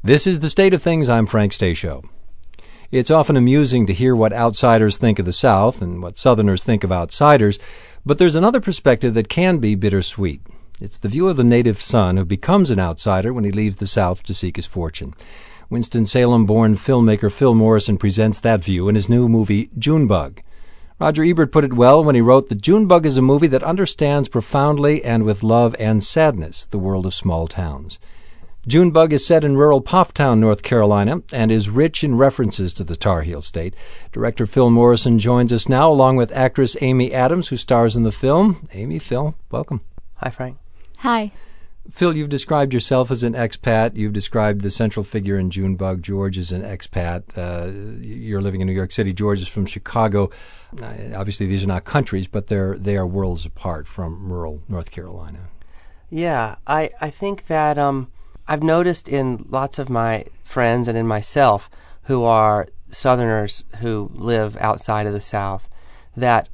This is The State of Things. I'm Frank Stasio. It's often amusing to hear what outsiders think of the South and what Southerners think of outsiders, but there's another perspective that can be bittersweet. It's the view of the native son who becomes an outsider when he leaves the South to seek his fortune. Winston-Salem-born filmmaker Phil Morrison presents that view in his new movie, Junebug. Roger Ebert put it well when he wrote that Junebug is a movie that understands profoundly and with love and sadness the world of small towns. Junebug is set in rural Pofftown, North Carolina, and is rich in references to the Tar Heel State. Director Phil Morrison joins us now, along with actress Amy Adams, who stars in the film. Amy, Phil, welcome. Hi, Frank. Hi. Phil, you've described yourself as an expat. You've described the central figure in Junebug. George is an expat. You're living in New York City. George is from Chicago. Obviously, these are not countries, but they are worlds apart from rural North Carolina. Yeah, I think that I've noticed in lots of my friends and in myself who are Southerners who live outside of the South that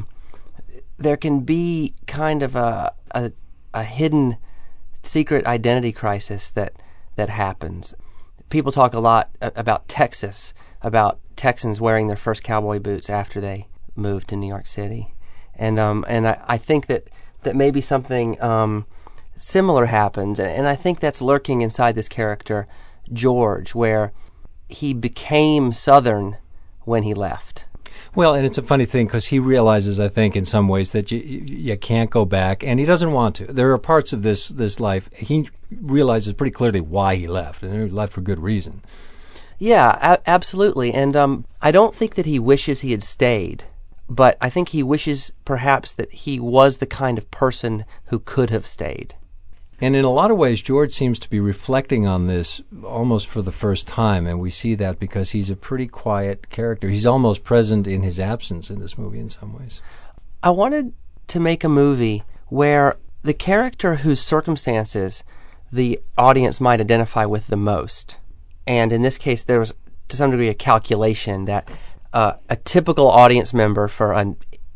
there can be kind of a hidden secret identity crisis that happens. People talk a lot about Texas, about Texans wearing their first cowboy boots after they moved to New York City. And I think that maybe something similar happens, and I think that's lurking inside this character, George, where he became Southern when he left. Well, and it's a funny thing because he realizes, I think, in some ways that you can't go back, and he doesn't want to. There are parts of this life he realizes pretty clearly why he left, and he left for good reason. Yeah, absolutely. And I don't think that he wishes he had stayed, but I think he wishes perhaps that he was the kind of person who could have stayed. And in a lot of ways, George seems to be reflecting on this almost for the first time, and we see that because he's a pretty quiet character. He's almost present in his absence in this movie in some ways. I wanted to make a movie where the character whose circumstances the audience might identify with the most, and in this case there was to some degree a calculation that a typical audience member for an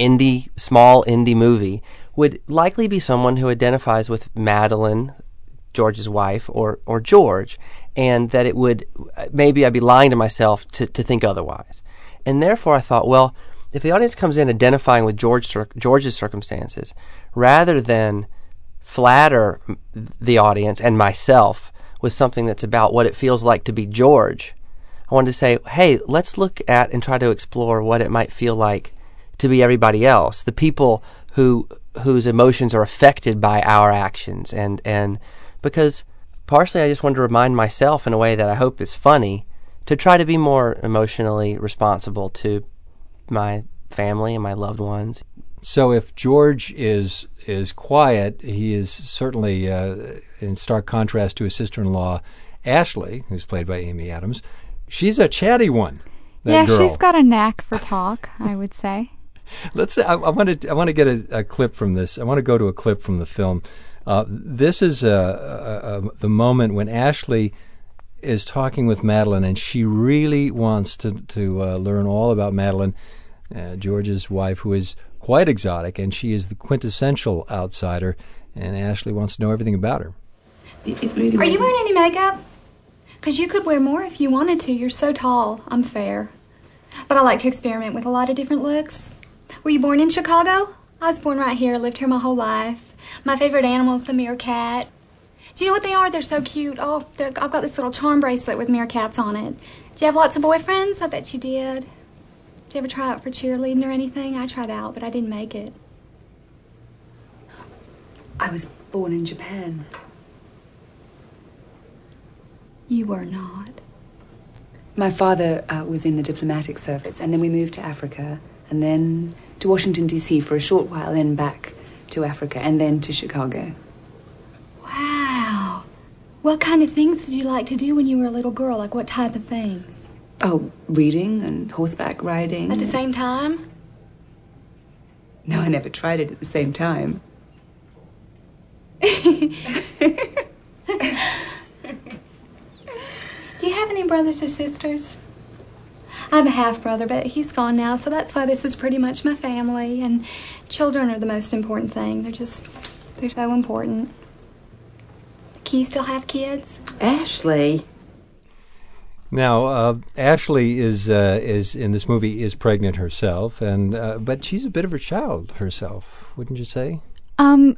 small indie movie would likely be someone who identifies with Madeline, George's wife, or George, and that it would, maybe I'd be lying to myself to think otherwise. And therefore I thought, well, if the audience comes in identifying with George's circumstances, rather than flatter the audience and myself with something that's about what it feels like to be George, I wanted to say, hey, let's look at and try to explore what it might feel like to be everybody else, the people whose emotions are affected by our actions, and because partially I just wanted to remind myself in a way that I hope is funny to try to be more emotionally responsible to my family and my loved ones. So if George is quiet, he is certainly in stark contrast to his sister-in-law Ashley, who's played by Amy Adams. She's a chatty one. Yeah, girl. She's got a knack for talk, I would say. I want to get a clip from this. I want to go to a clip from the film. This is the moment when Ashley is talking with Madeline, and she really wants to learn all about Madeline, George's wife, who is quite exotic, and she is the quintessential outsider, and Ashley wants to know everything about her. Are you wearing any makeup? Because you could wear more if you wanted to. You're so tall. I'm fair. But I like to experiment with a lot of different looks. Were you born in Chicago? I was born right here, lived here my whole life. My favorite animal is the meerkat. Do you know what they are? They're so cute. Oh, I've got this little charm bracelet with meerkats on it. Do you have lots of boyfriends? I bet you did. Did you ever try out for cheerleading or anything? I tried out, but I didn't make it. I was born in Japan. You were not. My father was in the diplomatic service, and then we moved to Africa, and then to Washington, D.C. for a short while, then back to Africa, and then to Chicago. Wow. What kind of things did you like to do when you were a little girl? Like what type of things? Oh, reading and horseback riding. At the same time? No, I never tried it at the same time. Do you have any brothers or sisters? I have a half-brother, but he's gone now, so that's why this is pretty much my family. And children are the most important thing. They're so important. Can you still have kids? Ashley, Now, Ashley is in this movie is pregnant herself, and but she's a bit of a child herself, wouldn't you say? I'm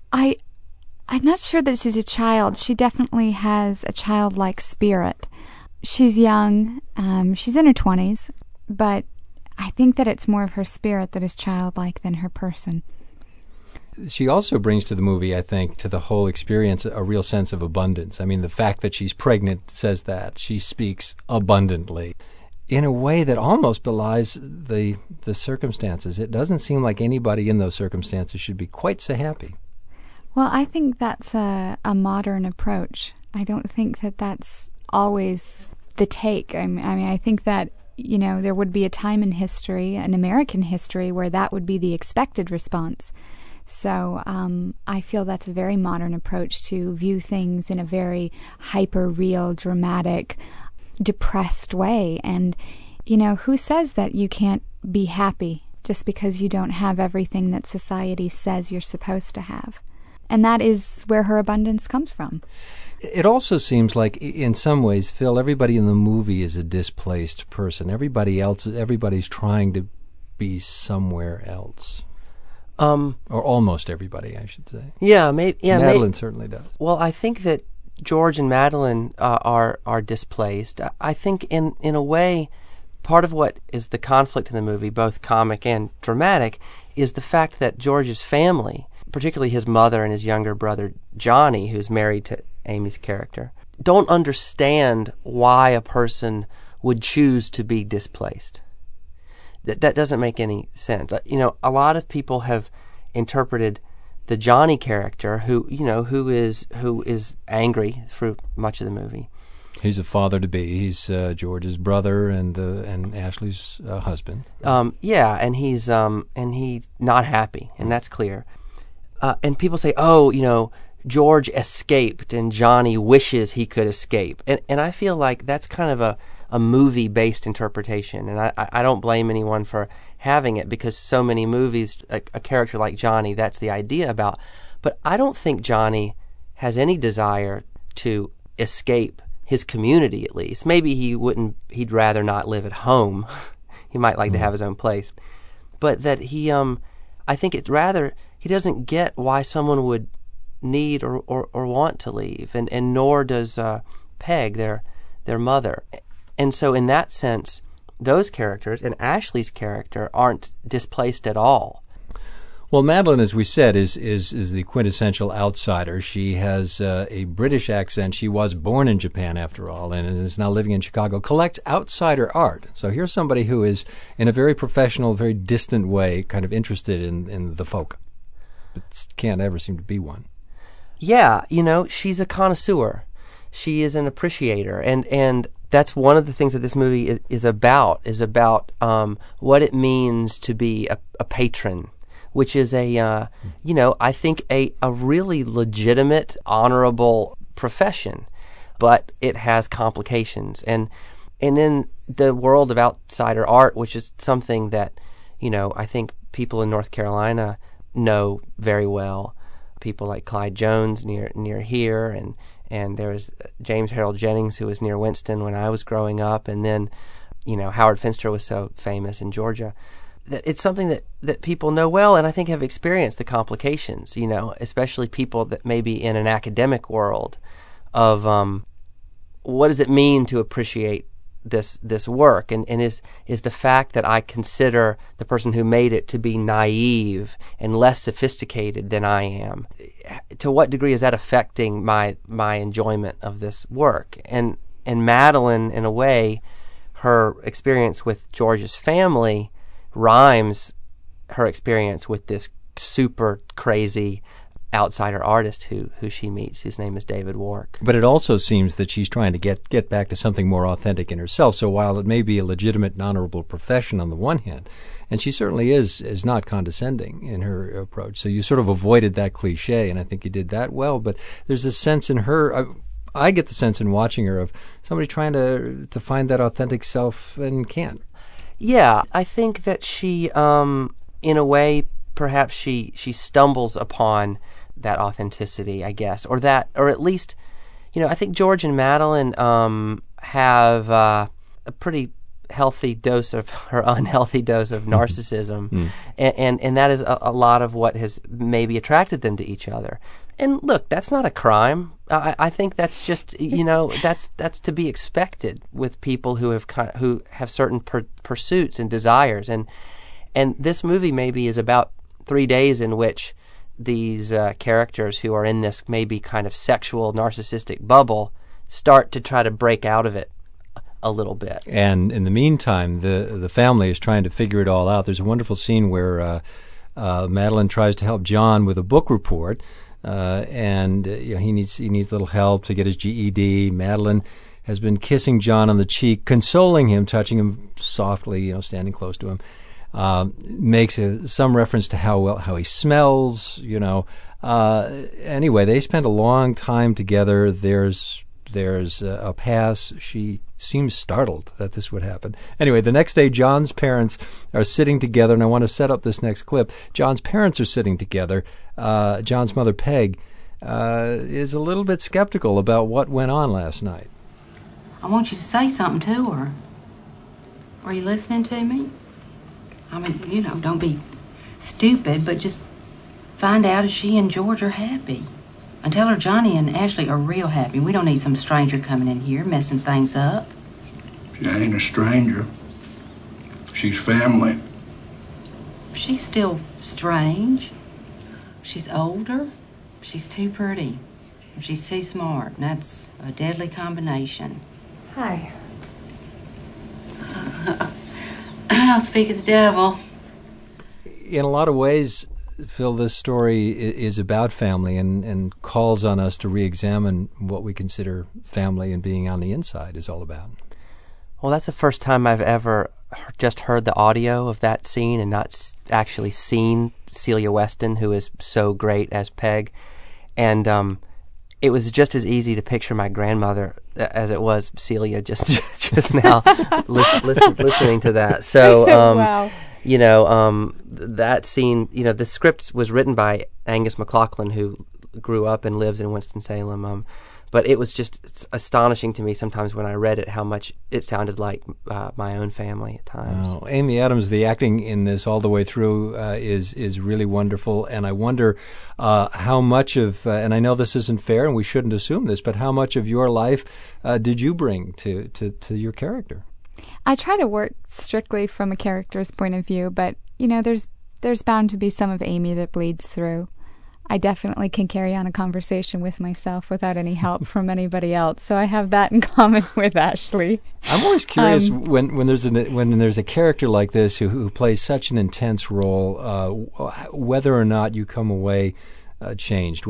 not sure that she's a child. She definitely has a childlike spirit. She's young. She's in her 20s, but I think that it's more of her spirit that is childlike than her person. She also brings to the movie, I think, to the whole experience, a real sense of abundance. I mean, the fact that she's pregnant says that. She speaks abundantly in a way that almost belies the circumstances. It doesn't seem like anybody in those circumstances should be quite so happy. Well, I think that's a modern approach. I don't think that that's always the take. I mean, I think that, there would be a time in history, an American history, where that would be the expected response. So I feel that's a very modern approach to view things in a very hyper-real, dramatic, depressed way. And, who says that you can't be happy just because you don't have everything that society says you're supposed to have? And that is where her abundance comes from. It also seems like, in some ways, Phil, everybody in the movie is a displaced person. Everybody's trying to be somewhere else. Or almost everybody, I should say. Yeah, Madeline certainly does. Well, I think that George and Madeline are displaced. I think in a way, part of what is the conflict in the movie, both comic and dramatic, is the fact that George's family, particularly his mother and his younger brother Johnny, who's married to Amy's character, don't understand why a person would choose to be displaced. That doesn't make any sense. A lot of people have interpreted the Johnny character, who is angry through much of the movie. He's a father to be. He's George's brother and Ashley's husband. And he's not happy, and that's clear. And people say, George escaped, and Johnny wishes he could escape. And I feel like that's kind of a movie-based interpretation, and I don't blame anyone for having it, because so many movies, a character like Johnny, that's the idea about. But I don't think Johnny has any desire to escape his community, at least. Maybe he'd rather not live at home. He might like to have his own place. But that I think it's rather, he doesn't get why someone would need or want to leave, and nor does Peg, their mother. And so in that sense, those characters and Ashley's character aren't displaced at all. Well, Madeline, as we said, is the quintessential outsider. She has a British accent. She was born in Japan, after all, and is now living in Chicago. Collects outsider art. So here's somebody who is, in a very professional, very distant way, kind of interested in the folk, but can't ever seem to be one. Yeah, she's a connoisseur. She is an appreciator, and that's one of the things that this movie is about what it means to be a patron, which is I think a really legitimate, honorable profession, but it has complications. And in the world of outsider art, which is something that, I think people in North Carolina know very well, people like Clyde Jones near here, and there was James Harold Jennings, who was near Winston when I was growing up, and then, Howard Finster was so famous in Georgia. It's something that people know well, and I think have experienced the complications, especially people that may be in an academic world of what does it mean to appreciate this work, and is the fact that I consider the person who made it to be naive and less sophisticated than I am. To what degree is that affecting my enjoyment of this work? And Madeline, in a way, her experience with George's family rhymes her experience with this super crazy outsider artist who she meets, whose name is David Wark. But it also seems that she's trying to get back to something more authentic in herself. So while it may be a legitimate and honorable profession on the one hand, and she certainly is not condescending in her approach, so you sort of avoided that cliche, and I think you did that well. But there's a sense in her, I get the sense in watching her, of somebody trying to find that authentic self and can't. Yeah, I think that she, in a way, perhaps she stumbles upon that authenticity, I guess, or at least, I think George and Madeline have a pretty healthy dose of or unhealthy dose of narcissism, and that is a lot of what has maybe attracted them to each other. And look, that's not a crime. I think that's just that's to be expected with people who have certain pursuits and desires, and this movie maybe is about 3 days in which these characters who are in this maybe kind of sexual narcissistic bubble start to try to break out of it a little bit. And in the meantime, the family is trying to figure it all out. There's a wonderful scene where Madeline tries to help John with a book report, and he needs a little help to get his GED. Madeline has been kissing John on the cheek, consoling him, touching him softly, standing close to him. Makes some reference to how he smells. Anyway, they spend a long time together. There's a pass. She seems startled that this would happen. Anyway, the next day, John's parents are sitting together, and I want to set up this next clip. John's parents are sitting together. John's mother, Peg, is a little bit skeptical about what went on last night. I want you to say something to her. Are you listening to me? I mean, don't be stupid, but just find out if she and George are happy. And tell her Johnny and Ashley are real happy. We don't need some stranger coming in here messing things up. She ain't a stranger. She's family. She's still strange. She's older. She's too pretty. She's too smart. And that's a deadly combination. Hi. I'll speak of the devil. In a lot of ways, Phil, this story is about family and calls on us to re-examine what we consider family and being on the inside is all about. Well, that's the first time I've ever just heard the audio of that scene and not actually seen Celia Weston, who is so great as Peg. And it was just as easy to picture my grandmother as it was Celia just now listening to that. So, wow. That scene, the script was written by Angus MacLachlan, who grew up and lives in Winston-Salem. But it was just astonishing to me sometimes when I read it how much it sounded like my own family at times. Oh, Amy Adams, the acting in this all the way through is really wonderful. And I wonder how much of, and I know this isn't fair and we shouldn't assume this, but how much of your life did you bring to your character? I try to work strictly from a character's point of view, but, there's bound to be some of Amy that bleeds through. I definitely can carry on a conversation with myself without any help from anybody else, so I have that in common with Ashley. I'm always curious when there's a character like this who plays such an intense role, whether or not you come away changed,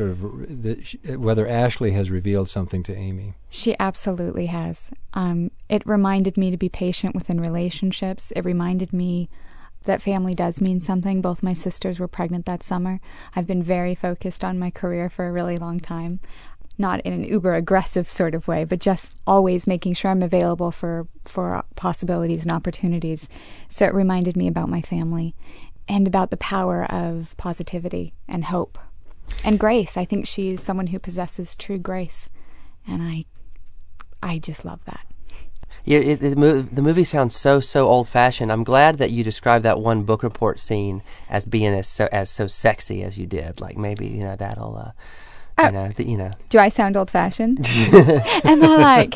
whether Ashley has revealed something to Amy. She absolutely has. It reminded me to be patient within relationships. It reminded me that family does mean something. Both my sisters were pregnant that summer. I've been very focused on my career for a really long time. Not in an uber-aggressive sort of way, but just always making sure I'm available for possibilities and opportunities. So it reminded me about my family and about the power of positivity and hope. And grace. I think she's someone who possesses true grace. And I just love that. Yeah, the movie sounds so old-fashioned. I'm glad that you described that one book report scene as being as so sexy as you did. Like maybe that'll Do I sound old-fashioned? Am I like?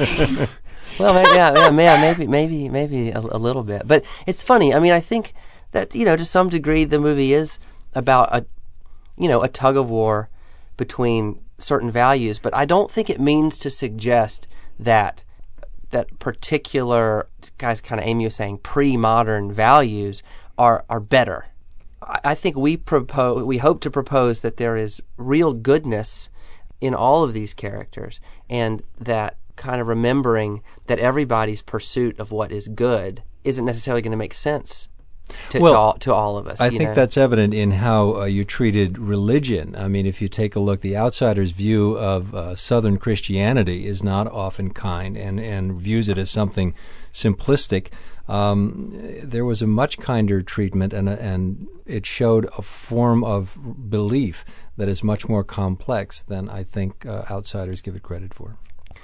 Well, maybe a little bit. But it's funny. I mean, I think that to some degree the movie is about a tug of war between certain values. But I don't think it means to suggest that particular, guys, kind of Amy was saying, pre-modern values are better. I think we hope to propose that there is real goodness in all of these characters, and that kind of remembering that everybody's pursuit of what is good isn't necessarily going to make sense to all of us. I think that's evident in how you treated religion. I mean, if you take a look, the outsider's view of Southern Christianity is not often kind and views it as something simplistic. There was a much kinder treatment, and it showed a form of belief that is much more complex than I think outsiders give it credit for.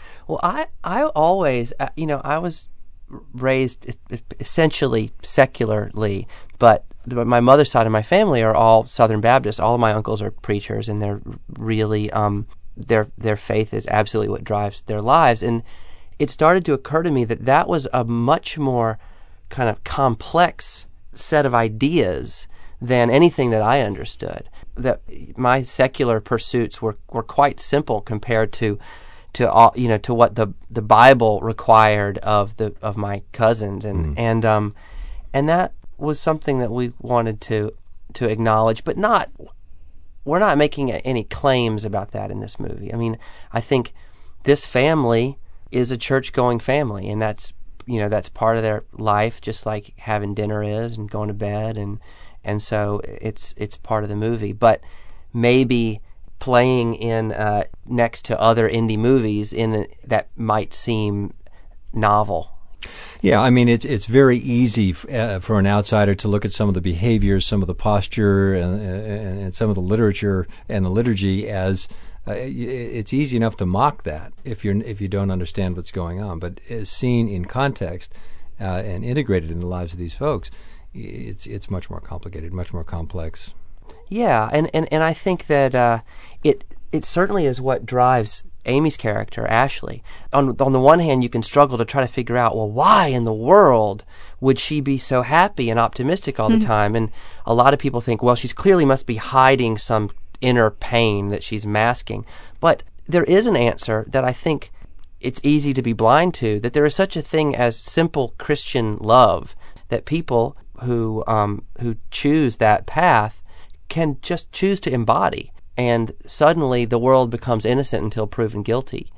Well, I always, I was raised essentially secularly, but my mother's side of my family are all Southern Baptists. All of my uncles are preachers, and they're really their faith is absolutely what drives their lives. And it started to occur to me that was a much more kind of complex set of ideas than anything that I understood. That my secular pursuits were quite simple compared to what the Bible required of my cousins, and that was something that we wanted to acknowledge, but we're not making any claims about that in this movie. I mean, I think this family is a church-going family, and that's part of their life, just like having dinner is and going to bed, and so it's part of the movie. But maybe playing in next to other indie movies that might seem novel. Yeah, I mean, it's very easy for an outsider to look at some of the behaviors, some of the posture, and some of the literature and the liturgy as it's easy enough to mock that if you don't understand what's going on. But as seen in context and integrated in the lives of these folks, it's much more complicated, much more complex. Yeah, and I think that it certainly is what drives Amy's character, Ashley. On the one hand, you can struggle to try to figure out, well, why in the world would she be so happy and optimistic all the time? And a lot of people think, well, she's clearly must be hiding some inner pain that she's masking. But there is an answer that I think it's easy to be blind to, that there is such a thing as simple Christian love, that people who choose that path can just choose to embody. And suddenly the world becomes innocent until proven guilty,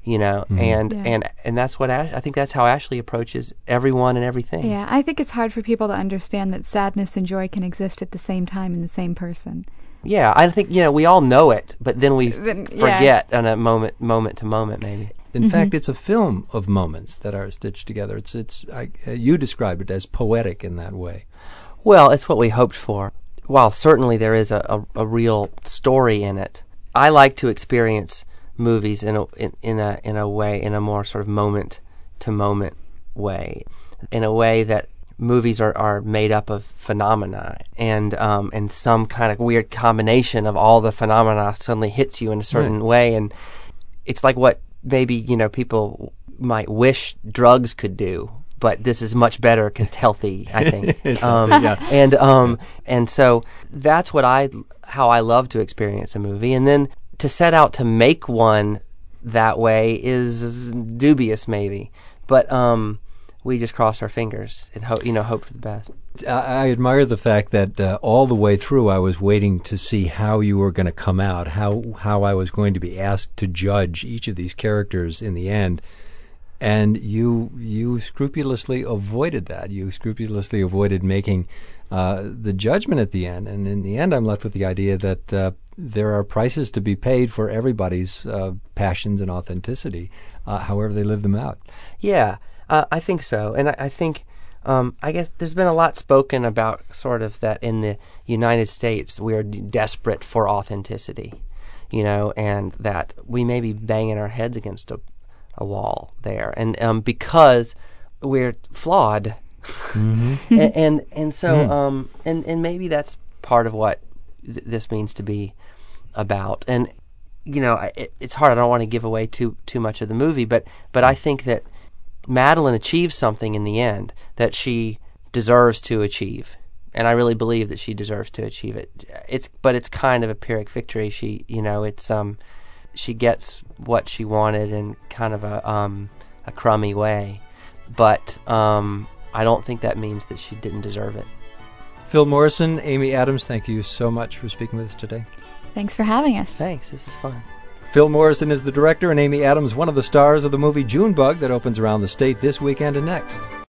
and that's what I think that's how Ashley approaches everyone and everything. Yeah, I think it's hard for people to understand that sadness and joy can exist at the same time in the same person. Yeah, I think we all know it, but then we forget on a moment to moment maybe. In fact, it's a film of moments that are stitched together. You described it as poetic in that way. Well, it's what we hoped for. While certainly there is a real story in it, I like to experience movies in a way, in a more sort of moment to moment way, in a way that movies are made up of phenomena, and some kind of weird combination of all the phenomena suddenly hits you in a certain way, and it's like what maybe people might wish drugs could do. But this is much better because it's healthy, I think. And so that's how I love to experience a movie. And then to set out to make one that way is dubious, maybe. But we just crossed our fingers and hope for the best. I admire the fact that all the way through I was waiting to see how you were going to come out, how I was going to be asked to judge each of these characters in the end. And you scrupulously avoided that. You scrupulously avoided making the judgment at the end. And in the end, I'm left with the idea that there are prices to be paid for everybody's passions and authenticity, however they live them out. Yeah, I think so. And I think, I guess there's been a lot spoken about sort of that in the United States we are desperate for authenticity, and that we may be banging our heads against a wall there, and because we're flawed, and so and maybe that's part of what this means to be about. And it's hard. I don't want to give away too much of the movie, but I think that Madeline achieves something in the end that she deserves to achieve, and I really believe that she deserves to achieve it. It's kind of a Pyrrhic victory. She gets what she wanted in kind of a crummy way, but I don't think that means that she didn't deserve it. Phil Morrison, Amy Adams, thank you so much for speaking with us today. Thanks for having us. Thanks, this was fun. Phil Morrison is the director, and Amy Adams, one of the stars of the movie Junebug that opens around the state this weekend and next.